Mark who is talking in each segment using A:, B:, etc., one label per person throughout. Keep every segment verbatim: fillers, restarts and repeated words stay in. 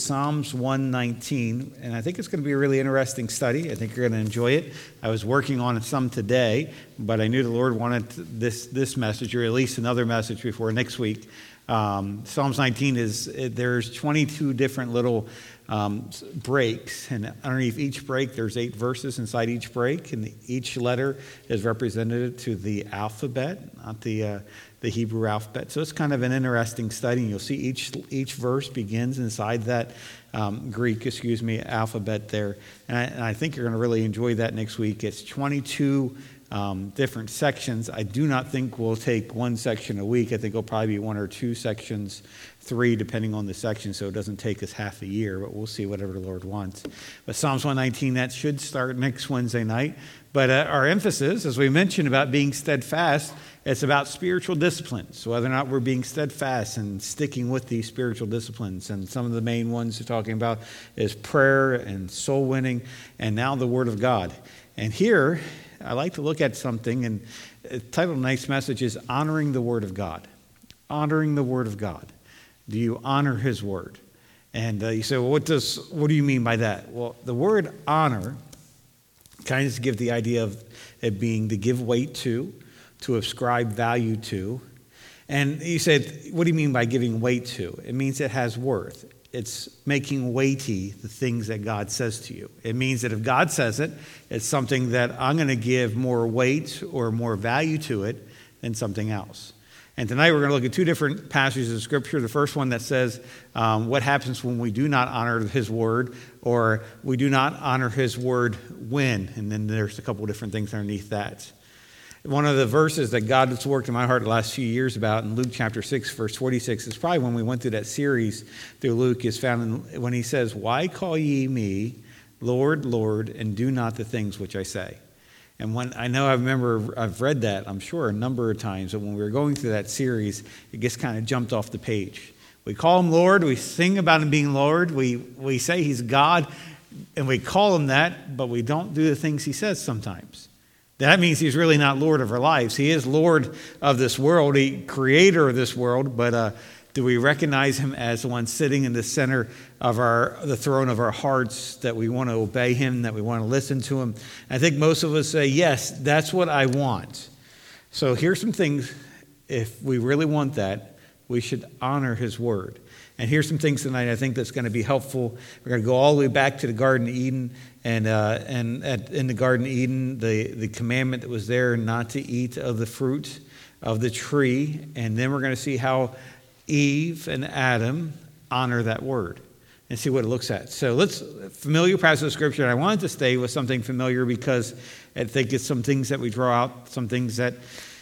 A: Psalms one nineteen, and I think it's going to be a really interesting study. I think you're going to enjoy it. I was working on some today, but I knew the Lord wanted this this message, or at least another message before next week. Um, Psalms nineteen is, there's twenty-two different little um, breaks, and underneath each break, there's eight verses inside each break, and each letter is represented to the alphabet, not the uh, the Hebrew alphabet. So it's kind of an interesting study. You'll see each each verse begins inside that um, Greek, excuse me, alphabet there, and I, and I think you're going to really enjoy that next week. It's twenty-two Um, different sections. I do not think we'll take one section a week. I think it'll probably be one or two sections, three depending on the section, so it doesn't take us half a year, but we'll see whatever the Lord wants. But Psalms one nineteen, that should start next Wednesday night. But uh, our emphasis, as we mentioned about being steadfast, it's about spiritual disciplines, so whether or not we're being steadfast and sticking with these spiritual disciplines. And some of the main ones we're talking about is prayer and soul winning, and now the Word of God. And here, I like to look at something, and the title of tonight's message is Honoring the Word of God. Honoring the Word of God. Do you honor His Word? And uh, you say, well, what does what do you mean by that? Well, the word honor kind of just give the idea of it being to give weight to, to ascribe value to. And you said, what do you mean by giving weight to? It means it has worth. It's making weighty the things that God says to you. It means that if God says it, it's something that I'm going to give more weight or more value to it than something else. And tonight we're going to look at two different passages of Scripture. The first one that says um, what happens when we do not honor His Word, or we do not honor His Word when. And then there's a couple different things underneath that. One of the verses that God has worked in my heart the last few years about in Luke chapter six, verse forty-six, is probably when we went through that series through Luke, is found in, when he says, "Why call ye me Lord, Lord, and do not the things which I say?" And when I know I remember I've read that, I'm sure, a number of times, but when we were going through that series, it just kind of jumped off the page. We call Him Lord, we sing about Him being Lord, we, we say He's God, and we call Him that, but we don't do the things He says sometimes. That means He's really not Lord of our lives. He is Lord of this world, He creator of this world, but uh, do we recognize Him as the one sitting in the center of our the throne of our hearts, that we want to obey Him, that we want to listen to Him? I think most of us say, yes, that's what I want. So here's some things, if we really want that, we should honor His Word. And here's some things tonight I think that's going to be helpful. We're going to go all the way back to the Garden of Eden. And uh, and at, in the Garden of Eden, the, the commandment that was there not to eat of the fruit of the tree. And then we're going to see how Eve and Adam honor that word and see what it looks at. So let's, familiar passage of Scripture. And I wanted to stay with something familiar because I think it's some things that we draw out, some things that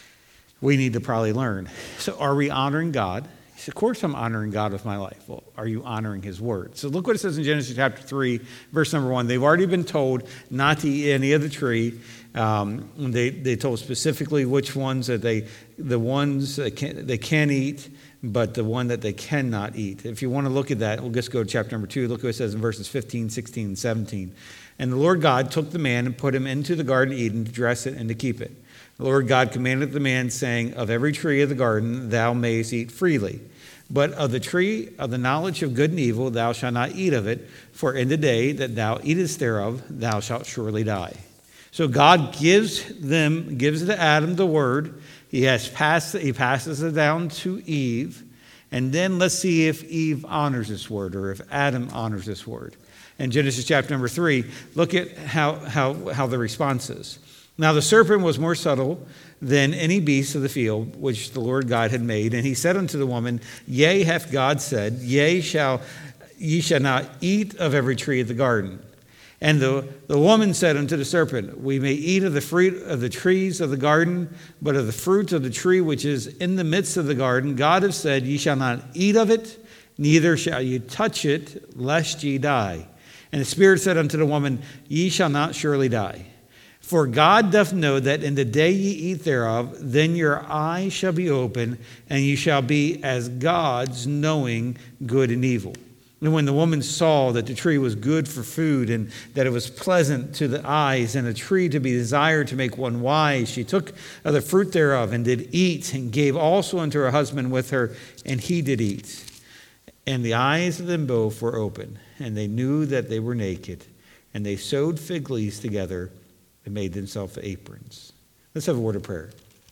A: we need to probably learn. So are we honoring God? Of course I'm honoring God with my life. Well, are you honoring His Word? So look what it says in Genesis chapter three, verse number one. They've already been told not to eat any of the tree. Um, they they told specifically which ones that they, the ones that can, they can eat, but the one that they cannot eat. If you want to look at that, we'll just go to chapter number two. Look what it says in verses fifteen, sixteen, and seventeen. And the Lord God took the man and put him into the Garden of Eden to dress it and to keep it. The Lord God commanded the man, saying, of every tree of the garden thou mayest eat freely. But of the tree of the knowledge of good and evil thou shalt not eat of it, for in the day that thou eatest thereof thou shalt surely die. So God gives them, gives to Adam the word. He has passed, he passes it down to Eve. And then let's see if Eve honors this word, or if Adam honors this word. In Genesis chapter number three, look at how, how, how the response is. Now the serpent was more subtle than any beast of the field which the Lord God had made. And he said unto the woman, Yea, hath God said, Yea, shall ye shall not eat of every tree of the garden. And the, the woman said unto the serpent, We may eat of the fruit of the trees of the garden, but of the fruit of the tree which is in the midst of the garden, God hath said, Ye shall not eat of it, neither shall ye touch it, lest ye die. And the Spirit said unto the woman, Ye shall not surely die. For God doth know that in the day ye eat thereof, then your eyes shall be open, and ye shall be as gods, knowing good and evil. And when the woman saw that the tree was good for food, and that it was pleasant to the eyes, and a tree to be desired to make one wise, she took of the fruit thereof, and did eat, and gave also unto her husband with her, and he did eat. And the eyes of them both were open, and they knew that they were naked, and they sewed fig leaves together and made themselves aprons. Let's have a word of prayer.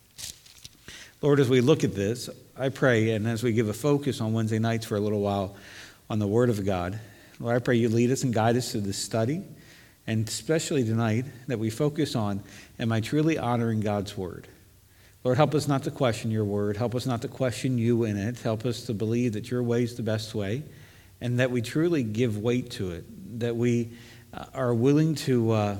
A: Lord, as we look at this, I pray, and as we give a focus on Wednesday nights for a little while on the Word of God, Lord, I pray you lead us and guide us through this study, and especially tonight, that we focus on, am I truly honoring God's Word? Lord, help us not to question your word. Help us not to question you in it. Help us to believe that your way is the best way, and that we truly give weight to it, that we uh, are willing to uh,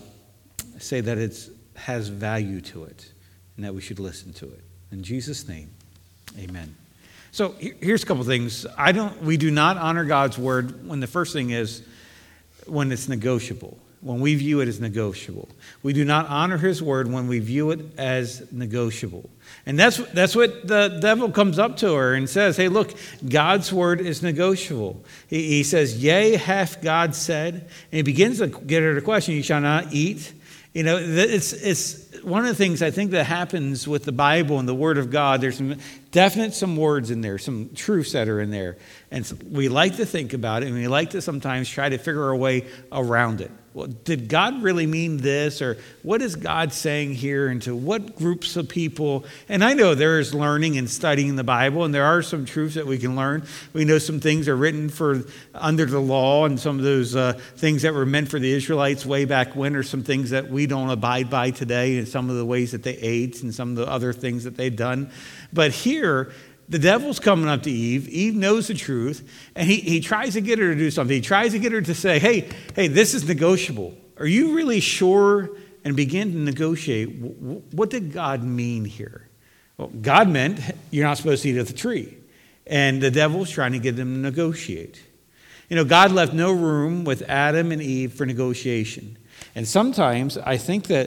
A: say that it has value to it, and that we should listen to it. In Jesus' name, amen. So here's a couple things. I don't. We do not honor God's word when the first thing is when it's negotiable. When we view it as negotiable. We do not honor his word when we view it as negotiable. And that's, that's what the devil comes up to her and says, hey, look, God's word is negotiable. He, he says, yea, hath God said. And he begins to get her to question, you shall not eat. You know, it's, it's one of the things I think that happens with the Bible and the Word of God. There's some definite some words in there, some truths that are in there. And so we like to think about it, and we like to sometimes try to figure our way around it. Well, did God really mean this? Or what is God saying here? And to what groups of people? And I know there is learning and studying the Bible, and there are some truths that we can learn. We know some things are written for under the law, and some of those uh, things that were meant for the Israelites way back when are some things that we don't abide by today, and some of the ways that they ate and some of the other things that they've done. But here, the devil's coming up to Eve. Eve knows the truth, and he, he tries to get her to do something. He tries to get her to say, hey, hey, this is negotiable. Are you really sure? And begin to negotiate. What did God mean here? Well, God meant you're not supposed to eat of the tree. And the devil's trying to get them to negotiate. You know, God left no room with Adam and Eve for negotiation. And sometimes I think that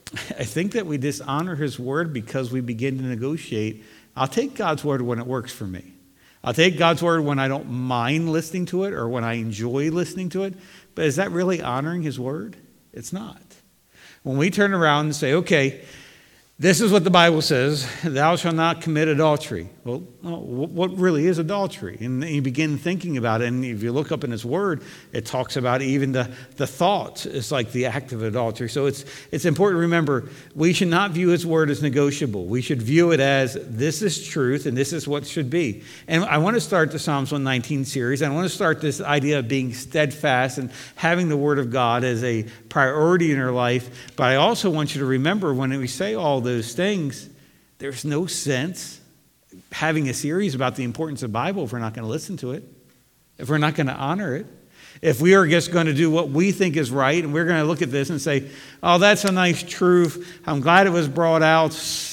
A: I think that we dishonor his word because we begin to negotiate. I'll take God's word when it works for me. I'll take God's word when I don't mind listening to it or when I enjoy listening to it. But is that really honoring his word? It's not. When we turn around and say, okay, this is what the Bible says, thou shalt not commit adultery. Well, what really is adultery? And you begin thinking about it, and if you look up in his word, it talks about even the, the thought is like the act of adultery. So it's it's important to remember, we should not view his word as negotiable. We should view it as this is truth, and this is what should be. And I want to start the Psalms one nineteen series. I want to start this idea of being steadfast and having the word of God as a priority in our life. But I also want you to remember when we say all those things, there's no sense having a series about the importance of the Bible if we're not going to listen to it, if we're not going to honor it, if we are just going to do what we think is right, and we're going to look at this and say, oh, that's a nice truth, I'm glad it was brought out,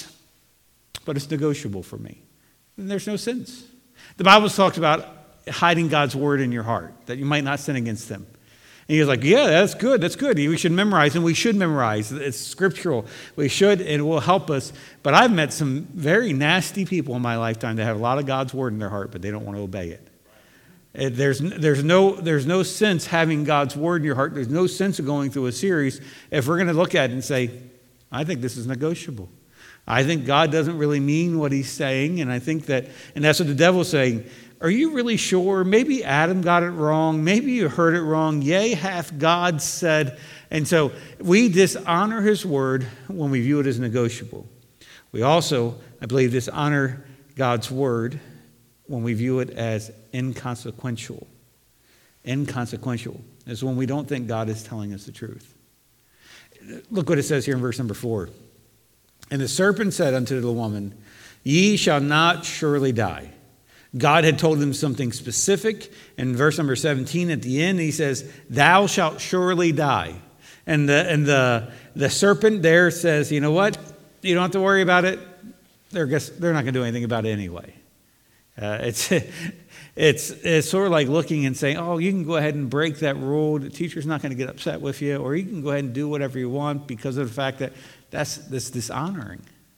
A: but it's negotiable for me. And there's no sense. The Bible talks about hiding God's word in your heart, that you might not sin against them. And he was like, yeah, that's good, that's good. We should memorize, and we should memorize. It's scriptural. We should, and it will help us. But I've met some very nasty people in my lifetime that have a lot of God's word in their heart, but they don't want to obey it. it there's, there's, no, there's no sense having God's word in your heart. There's no sense of going through a series if we're going to look at it and say, I think this is negotiable. I think God doesn't really mean what he's saying, and I think that, and that's what the devil's saying. Are you really sure? Maybe Adam got it wrong. Maybe you heard it wrong. Yea, hath God said. And so we dishonor his word when we view it as negotiable. We also, I believe, dishonor God's word when we view it as inconsequential. Inconsequential is when we don't think God is telling us the truth. Look what it says here in verse number four. And the serpent said unto the woman, ye shall not surely die. God had told them something specific. In verse number seventeen at the end, he says, thou shalt surely die. And the and the, the serpent there says, you know what? You don't have to worry about it. They're, guess, they're not going to do anything about it anyway. Uh, it's, it's, it's sort of like looking and saying, oh, you can go ahead and break that rule. The teacher's not going to get upset with you. Or you can go ahead and do whatever you want because of the fact that that's, that's dishonoring.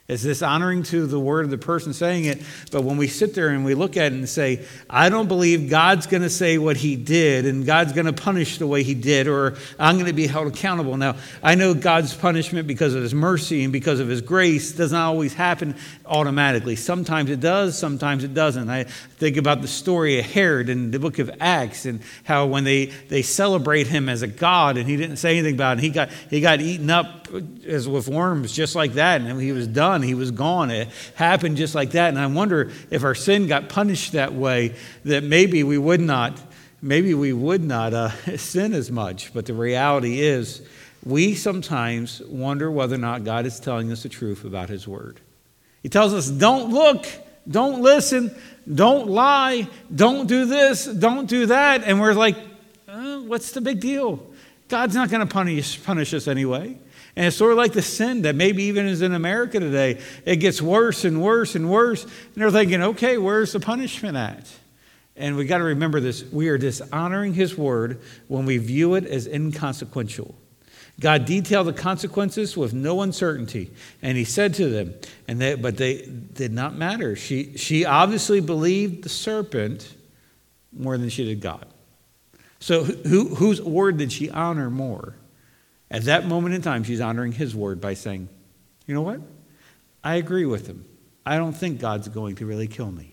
A: Is this honoring to the word of the person saying it? But when we sit there and we look at it and say, I don't believe God's going to say what he did and God's going to punish the way he did, or I'm going to be held accountable. Now, I know God's punishment because of his mercy and because of his grace does not always happen automatically. Sometimes it does, sometimes it doesn't. I think about the story of Herod in the book of Acts and how when they, they celebrate him as a god and he didn't say anything about it, he got, he got eaten up as with worms just like that, and he was done. He was gone. It happened just like that. And I wonder if our sin got punished that way, that maybe we would not, maybe we would not uh, sin as much. But the reality is, we sometimes wonder whether or not God is telling us the truth about his word. He tells us, don't look, don't listen, don't lie, don't do this, don't do that. And we're like, oh, what's the big deal? God's not going to punish, punish us anyway. And it's sort of like the sin that maybe even is in America today. It gets worse and worse and worse. And they're thinking, okay, where's the punishment at? And we got to remember this. We are dishonoring his word when we view it as inconsequential. God detailed the consequences with no uncertainty. And he said to them, and they, but they did not matter. She, she obviously believed the serpent more than she did God. So who, whose word did she honor more? At that moment in time, she's honoring his word by saying, you know what? I agree with him. I don't think God's going to really kill me.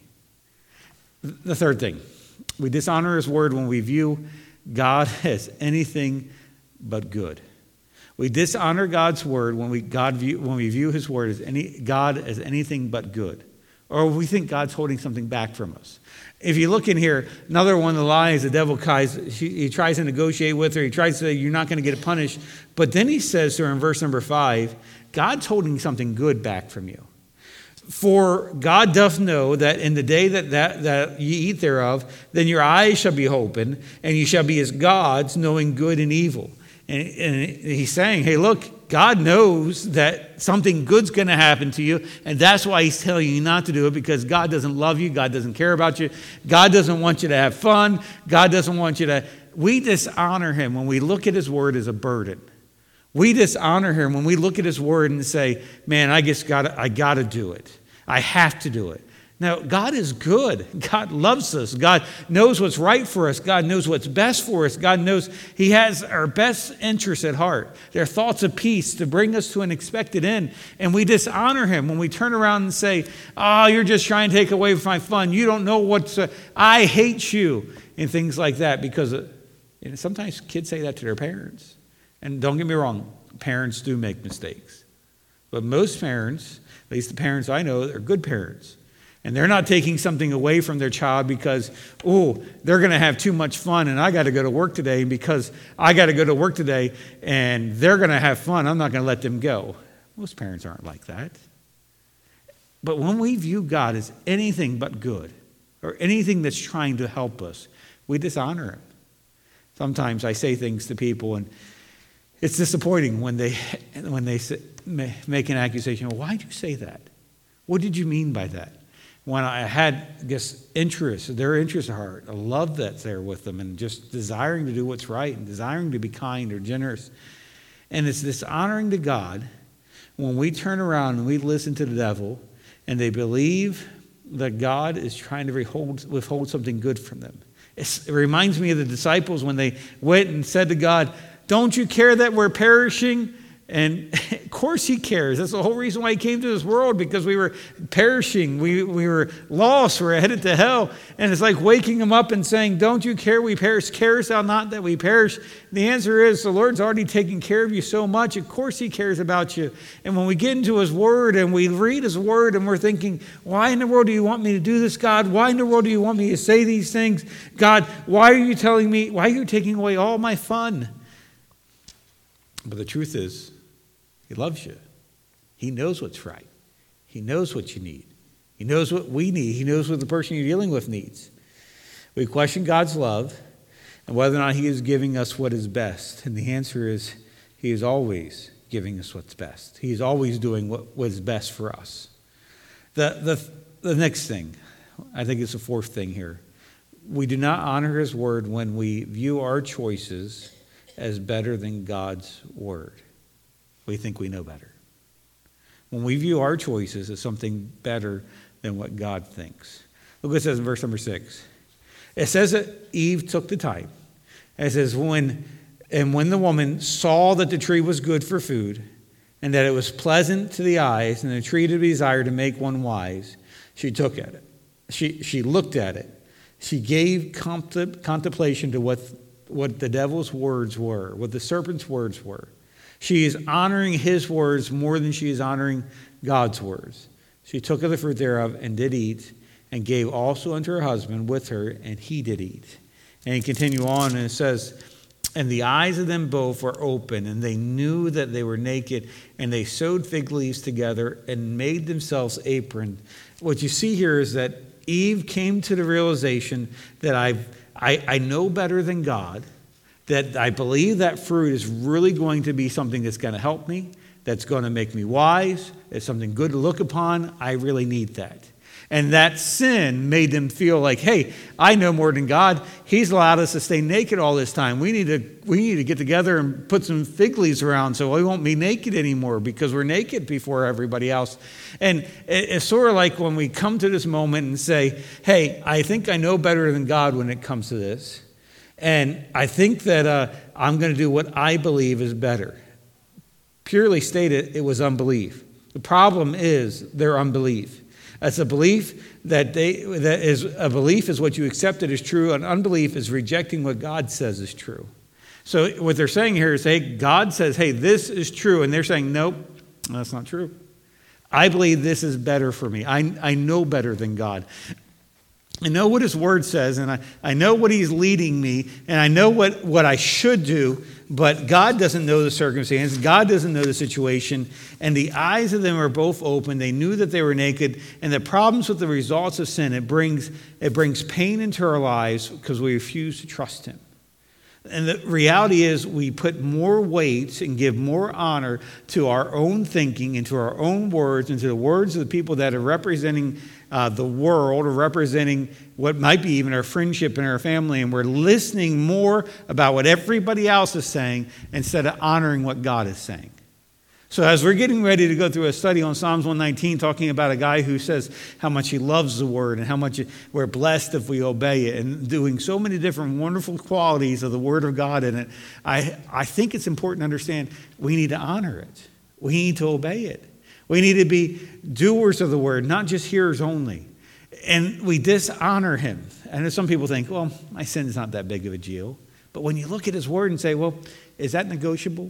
A: The third thing, we dishonor his word when we view God as anything but good. We dishonor God's word when we, God view, when we view his word as any, God as anything but good. Or we think God's holding something back from us. If you look in here, another one of the lies the devil tries, he tries to negotiate with her. He tries to say, you're not going to get punished. But then he says to her in verse number five, God's holding something good back from you. For God doth know that in the day that, that, that ye eat thereof, then your eyes shall be open, and you shall be as gods, knowing good and evil. And, and he's saying, hey, look, God knows that something good's going to happen to you, and that's why he's telling you not to do it, because God doesn't love you. God doesn't care about you. God doesn't want you to have fun. God doesn't want you to... We dishonor him when we look at his word as a burden. We dishonor him when we look at his word and say, man, I just got I got to do it. I have to do it. Now, God is good. God loves us. God knows what's right for us. God knows what's best for us. God knows he has our best interests at heart. They're thoughts of peace to bring us to an expected end. And we dishonor him when we turn around and say, oh, you're just trying to take away my fun. You don't know what's, uh, I hate you, and things like that. Because uh, you know, sometimes kids say that to their parents. And don't get me wrong, parents do make mistakes. But most parents, at least the parents I know, are good parents. And they're not taking something away from their child because, oh, they're going to have too much fun and I got to go to work today. Because I got to go to work today and they're going to have fun, I'm not going to let them go. Most parents aren't like that. But when we view God as anything but good or anything that's trying to help us, we dishonor him. Sometimes I say things to people and it's disappointing when they, when they make an accusation. Well, why do you say that? What did you mean by that? When I had, I guess, interest, their interest at heart, a love that's there with them, and just desiring to do what's right and desiring to be kind or generous. And it's dishonoring to God when we turn around and we listen to the devil and they believe that God is trying to withhold, withhold something good from them. It's, it reminds me of the disciples when they went and said to God, don't you care that we're perishing? And of course he cares. That's the whole reason why he came to this world, because we were perishing. We, we were lost. We were headed to hell. And it's like waking him up and saying, don't you care we perish? Carest thou not that we perish? The answer is the Lord's already taken care of you so much. Of course he cares about you. And when we get into his word and we read his word and we're thinking, why in the world do you want me to do this, God? Why in the world do you want me to say these things? God, why are you telling me, why are you taking away all my fun? But the truth is, he loves you. He knows what's right. He knows what you need. He knows what we need. He knows what the person you're dealing with needs. We question God's love and whether or not he is giving us what is best. And the answer is he is always giving us what's best. He is always doing what was best for us. The, the, the next thing, I think it's the fourth thing here. We do not honor his word when we view our choices as better than God's word. We think we know better. when we view our choices as something better than what God thinks. Look what it says in verse number six. It says that Eve took the time. It says, when, and when the woman saw that the tree was good for food, and that it was pleasant to the eyes, and a tree to be desired to make one wise, she took at it. She, she looked at it. She gave contempl- contemplation to what, what the devil's words were, what the serpent's words were. She is honoring his words more than she is honoring God's words. She took of the fruit thereof and did eat, and gave also unto her husband with her, and he did eat. And you continue on, and it says, and the eyes of them both were open, and they knew that they were naked, and they sewed fig leaves together and made themselves aprons. What you see here is that Eve came to the realization that I've, I I know better than God, that I believe that fruit is really going to be something that's going to help me, that's going to make me wise, it's something good to look upon. I really need that. And that sin made them feel like, hey, I know more than God. He's allowed us to stay naked all this time. We need to we need to get together and put some fig leaves around so we won't be naked anymore because we're naked before everybody else. And it's sort of like when we come to this moment and say, hey, I think I know better than God when it comes to this. And I think that uh, I'm going to do what I believe is better. Purely stated, it was unbelief. The problem is their unbelief. It's a belief that they that is a belief is what you accepted as true, and unbelief is rejecting what God says is true. So what they're saying here is, hey, God says, hey, this is true, and they're saying, nope, that's not true. I believe this is better for me. I, I know better than God. I know what his word says, and I, I know what he's leading me, and I know what, what I should do, but God doesn't know the circumstance. God doesn't know the situation, and the eyes of them are both open. They knew that they were naked, and the problems with the results of sin, it brings, it brings pain into our lives because we refuse to trust him. And the reality is we put more weight and give more honor to our own thinking and to our own words and to the words of the people that are representing uh, the world or representing what might be even our friendship and our family. And we're listening more about what everybody else is saying instead of honoring what God is saying. So as we're getting ready to go through a study on Psalms one nineteen, talking about a guy who says how much he loves the word and how much we're blessed if we obey it, and doing so many different wonderful qualities of the word of God in it, I, I think it's important to understand we need to honor it. We need to obey it. We need to be doers of the word, not just hearers only. And we dishonor him. And some people think, well, my sin is not that big of a deal. But when you look at his word and say, well, is that negotiable?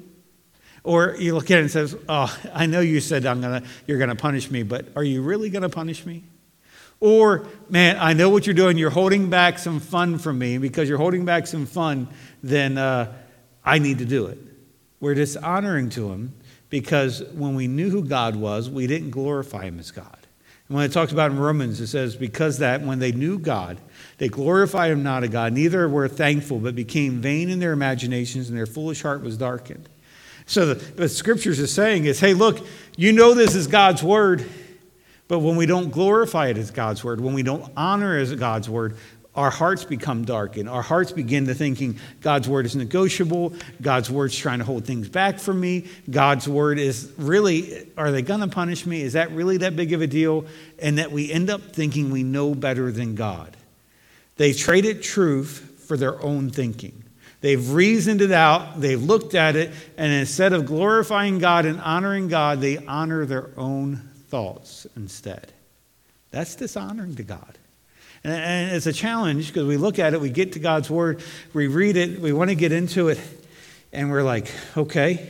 A: Or you look at it and says, oh, I know you said I'm gonna, you're going to punish me, but are you really going to punish me? Or, man, I know what you're doing. You're holding back some fun from me. Because you're holding back some fun, then uh, I need to do it. We're dishonoring to him because when we knew who God was, we didn't glorify him as God. And when it talks about in Romans, it says, because that when they knew God, they glorified him not a God, neither were thankful, but became vain in their imaginations, and their foolish heart was darkened. So the, the scriptures is saying is, hey, look, you know this is God's word, but when we don't glorify it as God's word, when we don't honor it as God's word, our hearts become darkened. Our hearts begin to thinking God's word is negotiable. God's word's trying to hold things back from me. God's word is really, are they going to punish me? Is that really that big of a deal? And that we end up thinking we know better than God. They traded truth for their own thinking. They've reasoned it out, they've looked at it, and instead of glorifying God and honoring God, they honor their own thoughts instead. That's dishonoring to God. And, and it's a challenge because we look at it, we get to God's word, we read it, we want to get into it, and we're like, okay,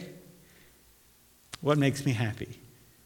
A: what makes me happy?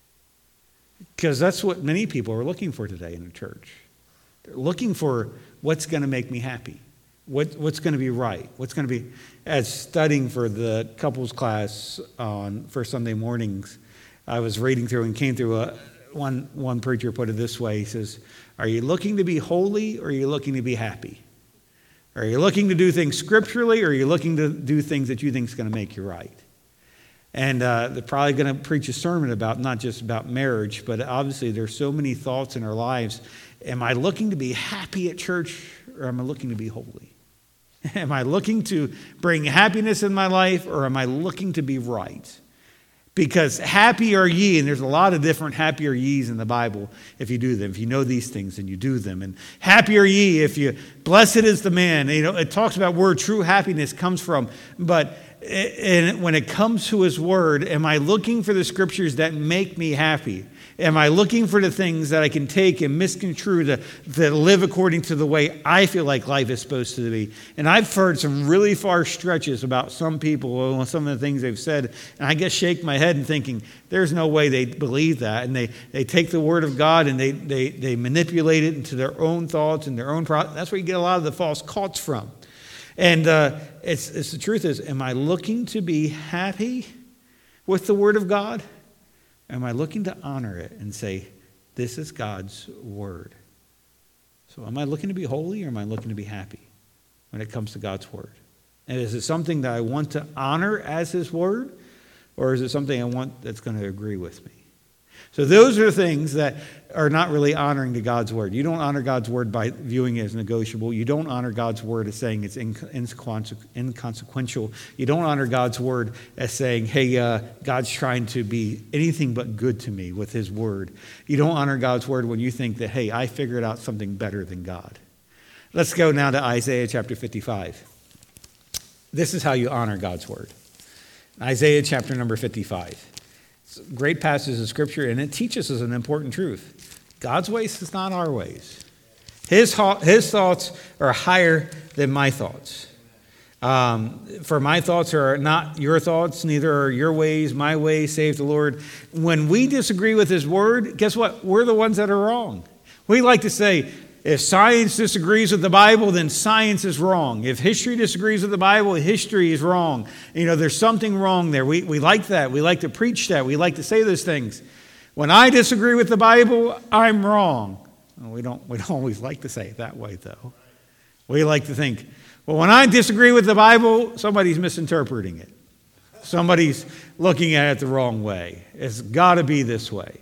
A: Because that's what many people are looking for today in the church. They're looking for what's going to make me happy. What, what's going to be right? What's going to be, as studying for the couples class on for Sunday mornings, I was reading through and came through a, one, one preacher put it this way. He says, are you looking to be holy or are you looking to be happy? Are you looking to do things scripturally or are you looking to do things that you think is going to make you right? And uh, they're probably going to preach a sermon about not just about marriage, but obviously there's so many thoughts in our lives. Am I looking to be happy at church or am I looking to be holy? Am I looking to bring happiness in my life or am I looking to be right? Because happy are ye, and there's a lot of different happy are ye's in the Bible if you do them. If you know these things and you do them. And happy are ye if you, blessed is the man. You know, it talks about where true happiness comes from. But and when it comes to his word, am I looking for the scriptures that make me happy? Am I looking for the things that I can take and misconstrue to, to live according to the way I feel like life is supposed to be? And I've heard some really far stretches about some people, some of the things they've said, and I just shake my head and thinking, there's no way they believe that. And they, they take the word of God and they, they, they manipulate it into their own thoughts and their own... Pro- That's where you get a lot of the false cults from. And uh, it's, it's the truth is, am I looking to be happy with the word of God? Am I looking to honor it and say, this is God's word? So am I looking to be holy or am I looking to be happy when it comes to God's word? And is it something that I want to honor as his word, or is it something I want that's going to agree with me? So those are things that are not really honoring to God's word. You don't honor God's word by viewing it as negotiable. You don't honor God's word as saying it's inconsequential. You don't honor God's word as saying, hey, uh, God's trying to be anything but good to me with his word. You don't honor God's word when you think that, hey, I figured out something better than God. Let's go now to Isaiah chapter fifty-five. This is how you honor God's word. Isaiah chapter number fifty-five. It's a great passage of scripture, and it teaches us an important truth. God's ways is not our ways. His, his thoughts are higher than my thoughts. Um, for my thoughts are not your thoughts, neither are your ways, my ways, save the Lord. When we disagree with his word, guess what? We're the ones that are wrong. We like to say, if science disagrees with the Bible, then science is wrong. If history disagrees with the Bible, history is wrong. You know, there's something wrong there. We, we like that. We like to preach that. We like to say those things. When I disagree with the Bible, I'm wrong. Well, we don't, we don't always like to say it that way, though. We like to think, well, when I disagree with the Bible, somebody's misinterpreting it. Somebody's looking at it the wrong way. It's got to be this way.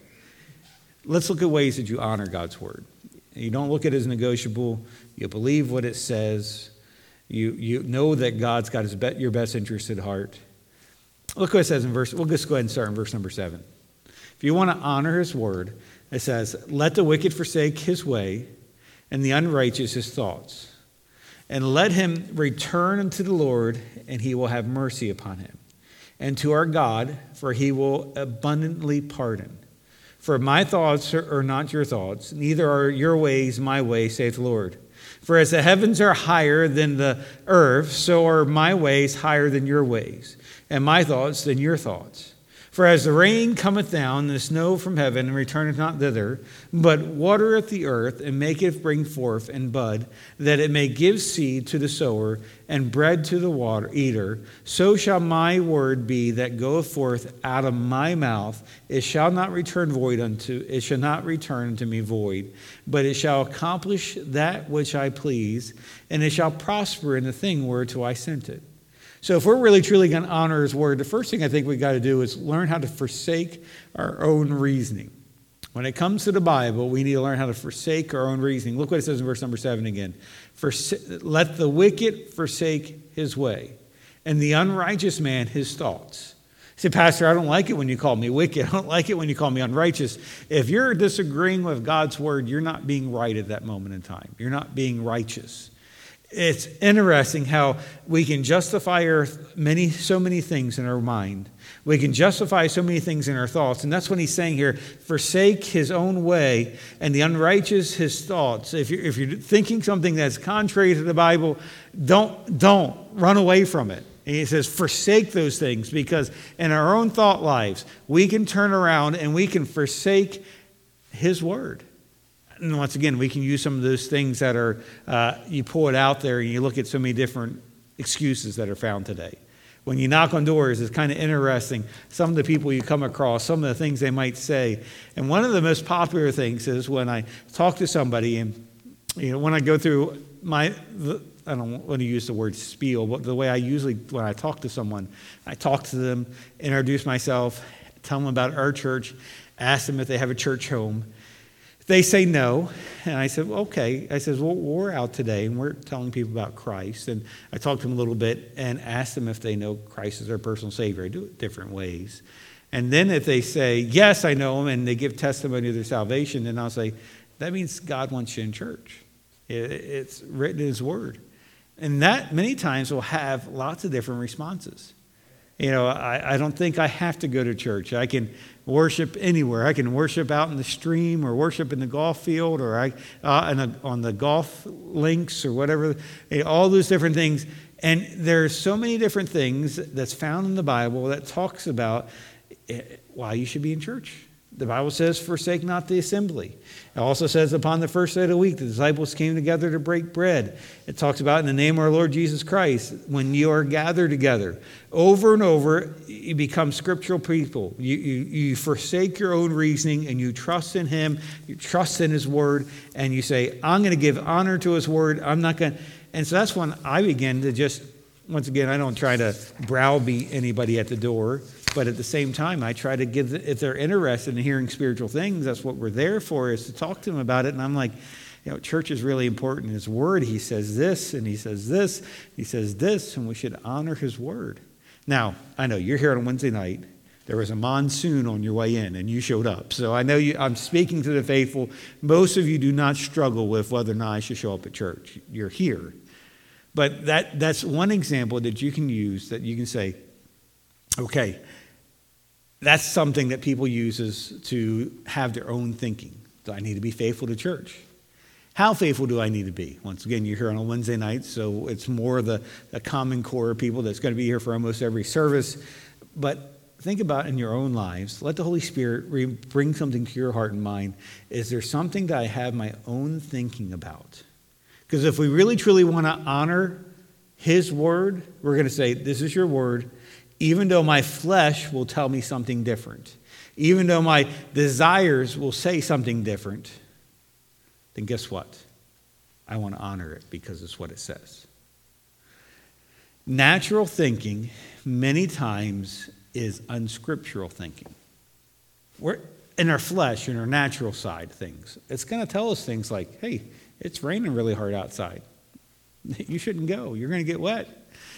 A: Let's look at ways that you honor God's word. You don't look at it as negotiable. You believe what it says. You, you know that God's got his be- your best interest at heart. Look what it says in verse, we'll just go ahead and start in verse number seven. If you want to honor his word, it says, let the wicked forsake his way and the unrighteous his thoughts. And let him return unto the Lord, and he will have mercy upon him. And to our God, for he will abundantly pardon. For my thoughts are not your thoughts, neither are your ways my ways, saith the Lord. For as the heavens are higher than the earth, so are my ways higher than your ways, and my thoughts than your thoughts. For as the rain cometh down, and the snow from heaven, and returneth not thither, but watereth the earth, and maketh bring forth and bud, that it may give seed to the sower, and bread to the water eater, so shall my word be that goeth forth out of my mouth. It shall not return void unto, it shall not return unto me void, but it shall accomplish that which I please, and it shall prosper in the thing whereto I sent it. So if we're really truly going to honor his word, the first thing I think we've got to do is learn how to forsake our own reasoning. When it comes to the Bible, we need to learn how to forsake our own reasoning. Look what it says in verse number seven again. Forsa- Let the wicked forsake his way, and the unrighteous man his thoughts. Say, Pastor, I don't like it when you call me wicked. I don't like it when you call me unrighteous. If you're disagreeing with God's word, you're not being right at that moment in time. You're not being righteous. It's interesting how we can justify our many, so many things in our mind. We can justify so many things in our thoughts. And that's what he's saying here. Forsake his own way and the unrighteous his thoughts. If you're, if you're thinking something that's contrary to the Bible, don't, don't run away from it. And he says, forsake those things, because in our own thought lives, we can turn around and we can forsake his word. And once again, we can use some of those things that are, uh, you pull it out there and you look at so many different excuses that are found today. When you knock on doors, it's kind of interesting. Some of the people you come across, some of the things they might say. And one of the most popular things is when I talk to somebody, and you know, when I go through my, I don't want to use the word spiel, but the way I usually, when I talk to someone, I talk to them, introduce myself, tell them about our church, ask them if they have a church home. They say no, and I said, well, okay. I said, well, we're out today, and we're telling people about Christ. And I talked to them a little bit and asked them if they know Christ as their personal Savior. I do it different ways. And then if they say, yes, I know him, and they give testimony of their salvation, then I'll say, that means God wants you in church. It's written in his word. And that many times will have lots of different responses. You know, I, I don't think I have to go to church. I can worship anywhere. I can worship out in the stream or worship in the golf field or I, uh, in a, on the golf links or whatever, you know, all those different things. And there's so many different things that's found in the Bible that talks about why you should be in church. The Bible says, forsake not the assembly. It also says, upon the first day of the week, the disciples came together to break bread. It talks about in the name of our Lord Jesus Christ, when you are gathered together. Over and over, you become scriptural people. You, you, you forsake your own reasoning and you trust in him. You trust in his word. And you say, I'm going to give honor to his word. I'm not going to. And so that's when I begin to just, once again, I don't try to browbeat anybody at the door. But at the same time, I try to give, if they're interested in hearing spiritual things, that's what we're there for, is to talk to them about it. And I'm like, you know, church is really important. His word, he says this, and he says this, he says this, and we should honor his word. Now, I know you're here on Wednesday night. There was a monsoon on your way in, and you showed up. So I know you, I'm speaking to the faithful. Most of you do not struggle with whether or not I should show up at church. You're here. But that that's one example that you can use, that you can say, okay, that's something that people use to have their own thinking. Do I need to be faithful to church? How faithful do I need to be? Once again, you're here on a Wednesday night, so it's more the, the common core of people that's going to be here for almost every service. But think about in your own lives. Let the Holy Spirit re- bring something to your heart and mind. Is there something that I have my own thinking about? Because if we really, truly want to honor his word, we're going to say, this is your word. Even though my flesh will tell me something different, even though my desires will say something different, then guess what? I want to honor it because it's what it says. Natural thinking many times is unscriptural thinking. We're in our flesh, in our natural side things. It's going to tell us things like, hey, it's raining really hard outside. You shouldn't go. You're going to get wet.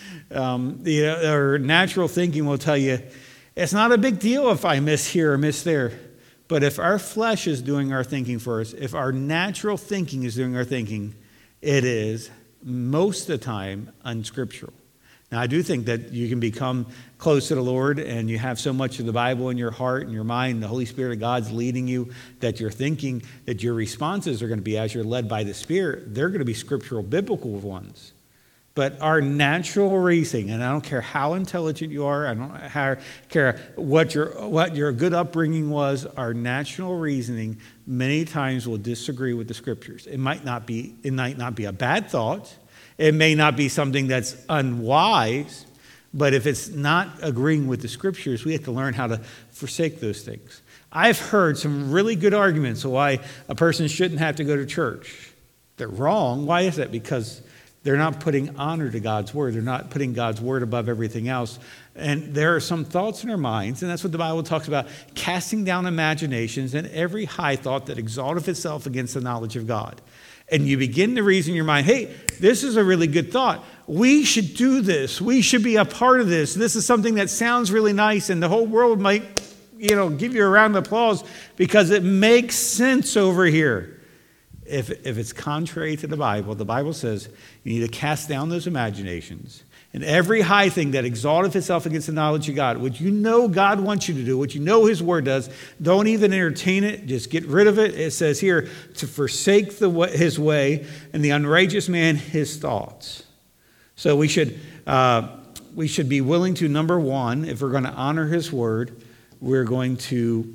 A: Um, you know, or natural thinking will tell you, it's not a big deal if I miss here or miss there. But if our flesh is doing our thinking for us, if our natural thinking is doing our thinking, it is most of the time unscriptural. Now, I do think that you can become close to the Lord and you have so much of the Bible in your heart and your mind, the Holy Spirit of God's leading you, that you're thinking that your responses are going to be, as you're led by the Spirit, they're going to be scriptural, biblical ones. But our natural reasoning, and I don't care how intelligent you are, I don't care what your what your good upbringing was, our natural reasoning many times will disagree with the scriptures. It might not be, it might not be a bad thought. It may not be something that's unwise, but if it's not agreeing with the scriptures, we have to learn how to forsake those things. I've heard some really good arguments of why a person shouldn't have to go to church. They're wrong. Why is that? Because they're not putting honor to God's word. They're not putting God's word above everything else. And there are some thoughts in our minds, and that's what the Bible talks about, casting down imaginations and every high thought that exalteth itself against the knowledge of God. And you begin to reason in your mind, hey, this is a really good thought. We should do this. We should be a part of this. This is something that sounds really nice, and the whole world might, you know, give you a round of applause because it makes sense over here. If, if it's contrary to the Bible, the Bible says you need to cast down those imaginations and every high thing that exalteth itself against the knowledge of God, which you know God wants you to do, what you know his word does, don't even entertain it. Just get rid of it. It says here to forsake the his way and the unrighteous man his thoughts. So we should, uh, we should be willing to, number one, if we're going to honor his word, we're going to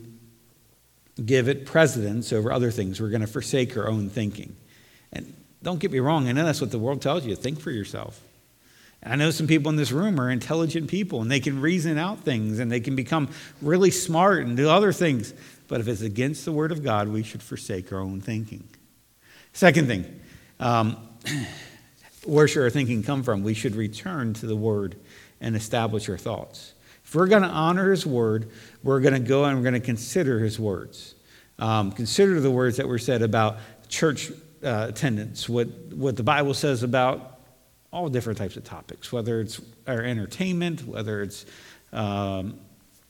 A: give it precedence over other things. We're going to forsake our own thinking. And don't get me wrong, I know that's what the world tells you. Think for yourself. And I know some people in this room are intelligent people, and they can reason out things, and they can become really smart and do other things. But if it's against the word of God, we should forsake our own thinking. Second thing, um, where should our thinking come from? We should return to the word and establish our thoughts. If we're going to honor his word, we're going to go and we're going to consider his words. Um, consider the words that were said about church uh, attendance, what, what the Bible says about all different types of topics, whether it's our entertainment, whether it's um,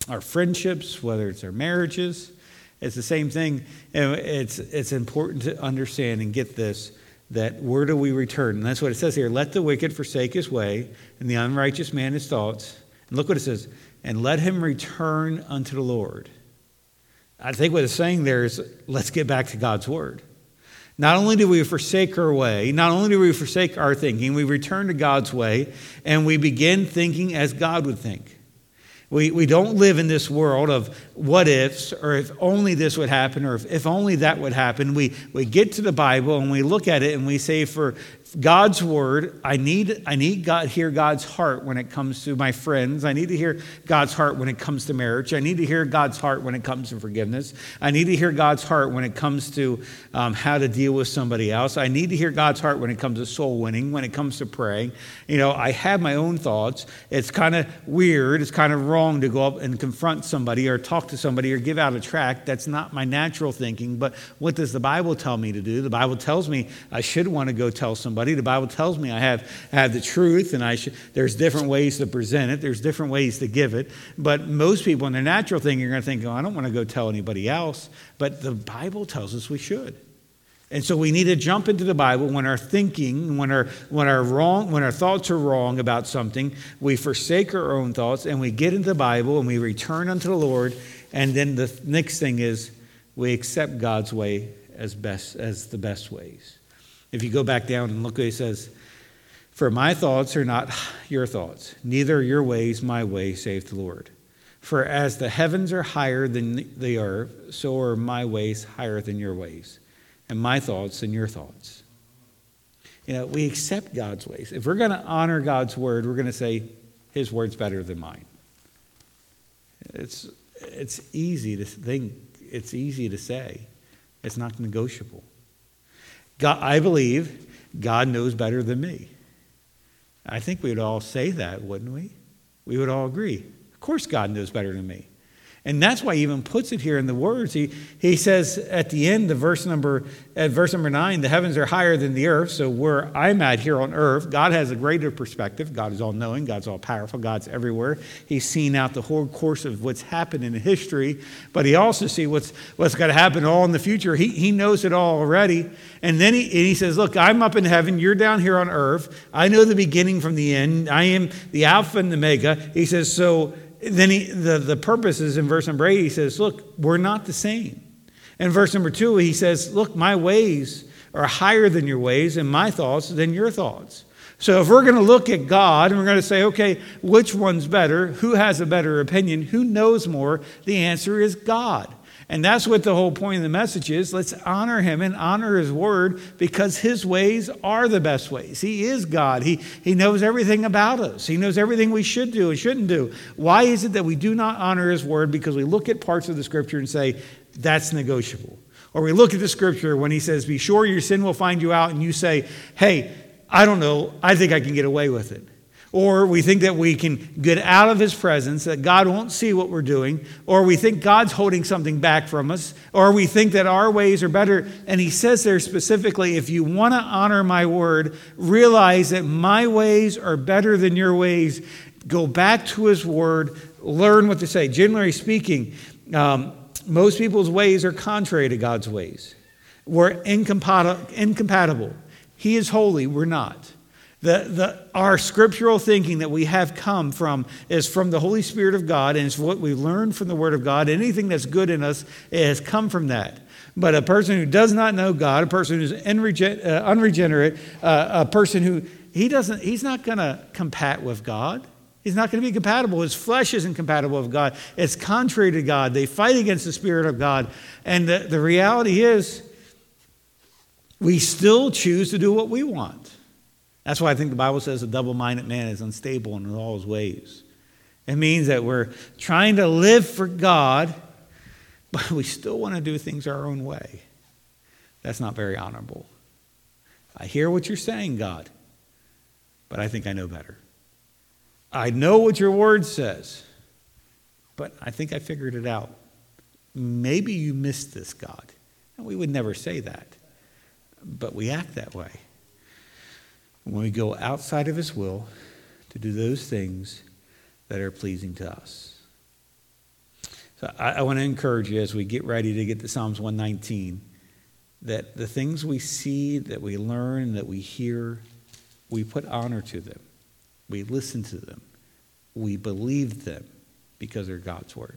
A: our friendships, whether it's our marriages. It's the same thing. And it's, it's important to understand and get this, that where do we return? And that's what it says here. Let the wicked forsake his way, and the unrighteous man his thoughts. And look what it says. And let him return unto the Lord. I think what it's saying there is, let's get back to God's word. Not only do we forsake our way, not only do we forsake our thinking, we return to God's way, and we begin thinking as God would think. We, we don't live in this world of what ifs, or if only this would happen, or if, if only that would happen. We, we get to the Bible and we look at it and we say, for God's word, I need I need God hear God's heart when it comes to my friends. I need to hear God's heart when it comes to marriage. I need to hear God's heart when it comes to forgiveness. I need to hear God's heart when it comes to um, how to deal with somebody else. I need to hear God's heart when it comes to soul winning, when it comes to praying. You know, I have my own thoughts. It's kind of weird. It's kind of wrong to go up and confront somebody or talk to somebody or give out a tract. That's not my natural thinking. But what does the Bible tell me to do? The Bible tells me I should want to go tell somebody. The Bible tells me I have, have the truth, and I should, there's different ways to present it. There's different ways to give it. But most people in their natural thinking are going to think, oh, I don't want to go tell anybody else. But the Bible tells us we should. And so we need to jump into the Bible when our thinking, when our when our wrong, when our thoughts are wrong about something, we forsake our own thoughts and we get into the Bible and we return unto the Lord. And then the next thing is we accept God's way as best as the best ways. If you go back down and look what he says, for my thoughts are not your thoughts, neither are your ways my ways, saith the Lord. For as the heavens are higher than the earth, so are my ways higher than your ways, and my thoughts than your thoughts. You know, we accept God's ways. If we're going to honor God's word, we're going to say his word's better than mine. It's, it's easy to think. It's easy to say. It's not negotiable. God, I believe God knows better than me. I think we would all say that, wouldn't we? We would all agree. Of course God knows better than me. And that's why he even puts it here in the words. He, he says at the end of verse number, at verse number nine, the heavens are higher than the earth. So where I'm at here on earth, God has a greater perspective. God is all-knowing. God's all-powerful. God's everywhere. He's seen out the whole course of what's happened in history. But he also sees what's, what's going to happen all in the future. He, he knows it all already. And then he, and he says, look, I'm up in heaven. You're down here on earth. I know the beginning from the end. I am the Alpha and the Omega. He says, so... Then he, the, the purpose is in verse number eight, he says, look, we're not the same. In verse number two, he says, look, my ways are higher than your ways and my thoughts than your thoughts. So if we're going to look at God and we're going to say, okay, which one's better? Who has a better opinion? Who knows more? The answer is God. And that's what the whole point of the message is. Let's honor him and honor his word because his ways are the best ways. He is God. He, he knows everything about us. He knows everything we should do and shouldn't do. Why is it that we do not honor his word? Because we look at parts of the scripture and say, that's negotiable. Or we look at the scripture when he says, be sure your sin will find you out, and you say, hey, I don't know, I think I can get away with it. Or we think that we can get out of his presence, that God won't see what we're doing. Or we think God's holding something back from us. Or we think that our ways are better. And he says there specifically, if you want to honor my word, realize that my ways are better than your ways. Go back to his word, learn what to say. Generally speaking, um, most people's ways are contrary to God's ways. We're incompatible. incompatible. He is holy, we're not. The, the, our scriptural thinking that we have come from is from the Holy Spirit of God, and it's what we learned from the Word of God. Anything that's good in us has come from that. But a person who does not know God, a person who's unregen- uh, unregenerate, uh, a person who he doesn't, he's not going to compat with God. He's not going to be compatible. His flesh isn't compatible with God. It's contrary to God. They fight against the Spirit of God. And the, the reality is, we still choose to do what we want. That's why I think the Bible says a double-minded man is unstable in all his ways. It means that we're trying to live for God, but we still want to do things our own way. That's not very honorable. I hear what you're saying, God, but I think I know better. I know what your word says, but I think I figured it out. Maybe you missed this, God. And we would never say that, but we act that way. When we go outside of his will to do those things that are pleasing to us. So I, I want to encourage you as we get ready to get to Psalms one nineteen, that the things we see, that we learn, that we hear, we put honor to them. We listen to them. We believe them because they're God's word.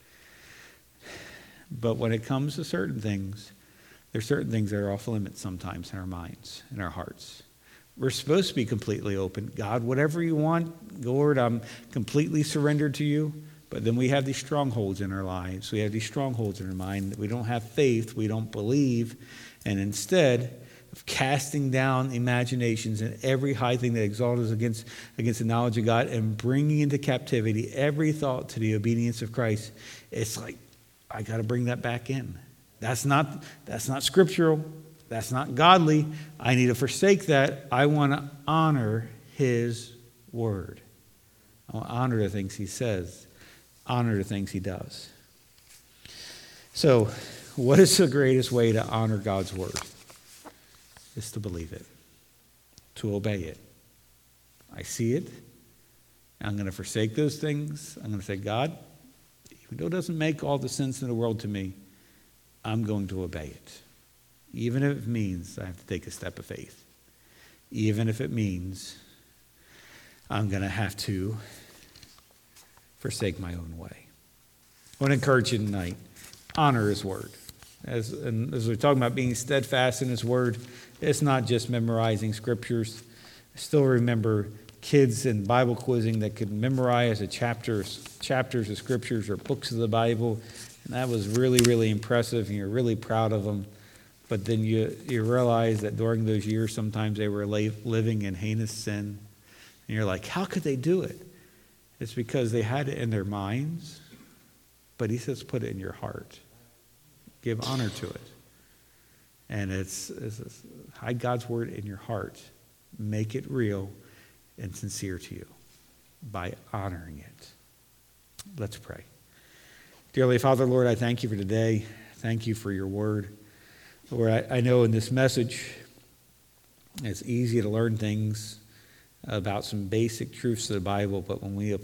A: But when it comes to certain things, there's certain things that are off limits sometimes in our minds, in our hearts. We're supposed to be completely open. God, whatever you want, Lord, I'm completely surrendered to you. But then we have these strongholds in our lives. We have these strongholds in our mind that we don't have faith, we don't believe. And instead of casting down imaginations and every high thing that exalts us against, against the knowledge of God and bringing into captivity every thought to the obedience of Christ, it's like, I got to bring that back in. That's not, that's not scriptural. That's not godly. I need to forsake that. I want to honor his word. I want to honor the things he says. Honor the things he does. So, what is the greatest way to honor God's word? Is to believe it, to obey it. I see it. I'm going to forsake those things. I'm going to say, God, even though it doesn't make all the sense in the world to me, I'm going to obey it. Even if it means I have to take a step of faith. Even if it means I'm going to have to forsake my own way. I want to encourage you tonight, honor his word. As, and as we're talking about being steadfast in his word, it's not just memorizing scriptures. I still remember kids in Bible quizzing that could memorize a chapters, chapters of scriptures or books of the Bible. And that was really, really impressive, and you're really proud of them. But then you, you realize that during those years, sometimes they were living in heinous sin. And you're like, how could they do it? It's because they had it in their minds, but he says put it in your heart. Give honor to it. And it's, it's, it's hide God's word in your heart. Make it real and sincere to you by honoring it. Let's pray. Dearly Father, Lord, I thank you for today. Thank you for your word. Lord, I, I know in this message, it's easy to learn things about some basic truths of the Bible, but when we apply